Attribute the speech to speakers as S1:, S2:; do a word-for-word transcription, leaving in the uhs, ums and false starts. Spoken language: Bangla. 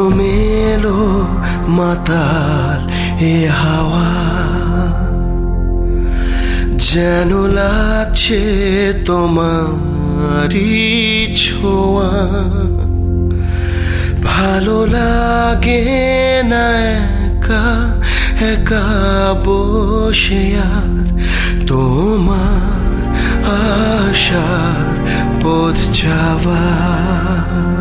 S1: এলোমেলো মাতাল এ হাওয়া, যেন লাগছে তোমারই ছোঁয়া। ভালো লাগে না একা একা বসে আর তোমার আশার পথ যাওয়া।